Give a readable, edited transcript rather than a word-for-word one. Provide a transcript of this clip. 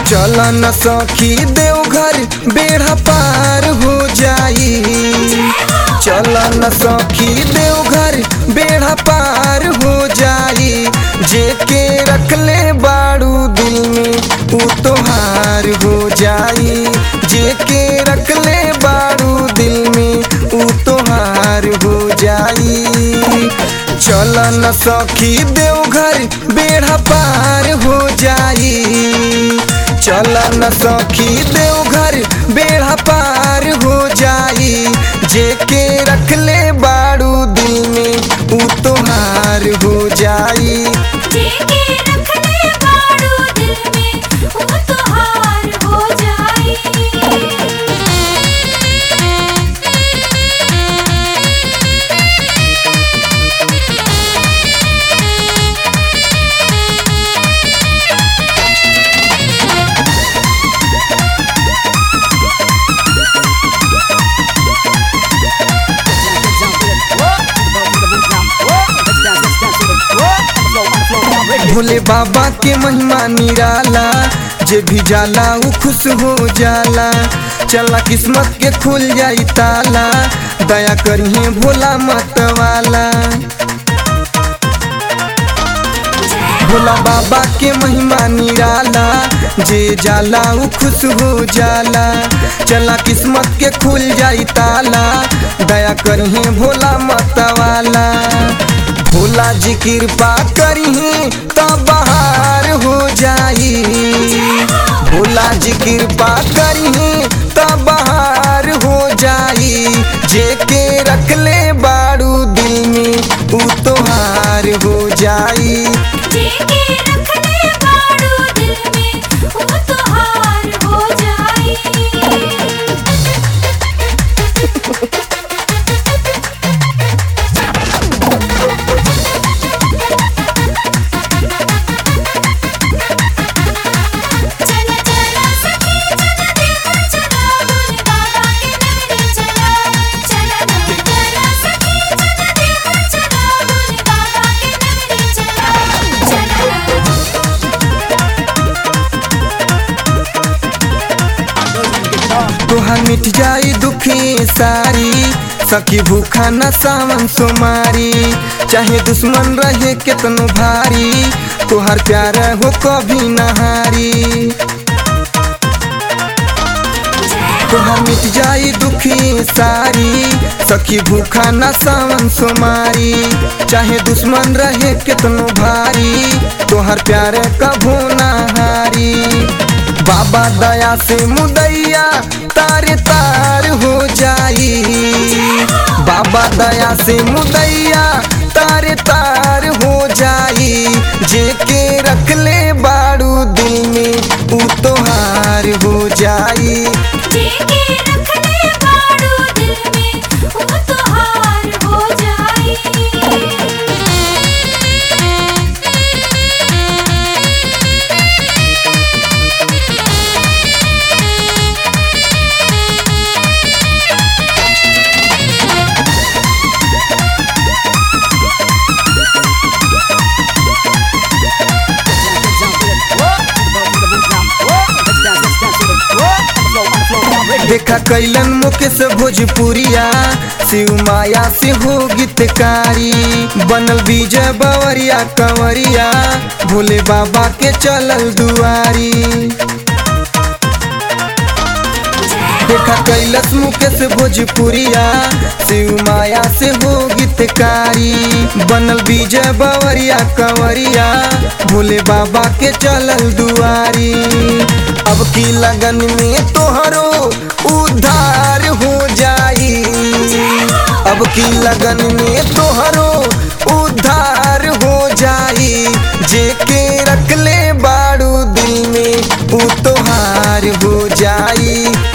चल न सखी देवघर बेड़ा पार हो जाई। चल न सखी देवघर बेड़ा पार हो जाई। जेके रखले बाड़ू दिल में ऊ तोहार हो जाई। जेके रखले बाड़ू दिल में ऊ तोहार हो जाई। चल न सखी देवघर बेड़ा पार हो जाई। चल न सखी देवघर बेड़ा पार हो जाई। जेके रखले बाड़ू दिल में ऊ तोहार हो जाई। जेके रखले बाड़ू दिल में ऊ तोहार हो जाई। भोले बाबा के महिमा निराला, जे भी जाला ऊ खुश हो जाला। चला किस्मत के खुल जाई ताला, दया करिए भोला मत वाला। भोला बाबा के महिमा निराला, जे जाला ऊ खुश हो जाला। चला किस्मत के खुल जाई ताला, दया करिए भोला मत वाला। भोला जी कृपा करिए तो बहार हो जाई। भोला जी कृपा करिए तो बहार हो जाई। जेके रखले बाड़ू दिल में ऊ तोहार हो जाई। जेके रखले बाड़ू दिल में ऊ तोहार हो जाई। चला चला सखी चला देवघर चला, भोले बाबा के नगरी चला। चला चला सखी चला देवघर चला, भोले बाबा के नगरी चला। तोहार मिट जाई दुखी सारी, सखी भूखा न सावन सोमारी। चाहे दुश्मन रहे कितनो भारी, तोहार प्यार हो कभी नहारी। तोहार मिट जाई दुखी सारी, सखी भूखा न सावन सोमारी। चाहे दुश्मन रहे कितनो भारी, तोहार प्यार कभो नहारी। बाबा दया से मुदैया तारे तार हो जाई। बाबा दया से मुदैया तारे तार हो जाई। जेके रखले बाड़ू दिल में ऊ तोहार हो जाई। जेके रखले बाड़ू दिल में ऊ तोहार हो जाई। देखा कैलन मुकेश भोजपुरिया, शिव माया से हो गीतकारी। बनल विजय बवरिया कंवरिया, भोले बाबा के चलल दुआरी। देखा कैलस मुकेश भोजपुरिया, शिव माया से हो गीतकारी। बनल विजय बवरिया कंवरिया, भोले बाबा के चलल दुआरी। अब की लगन में तोहरो उद्धार हो जाई। अब की लगन में तोहरो उद्धार हो जाई। जेके रखले बाड़ू दिल में ऊ तोहार हो जाई।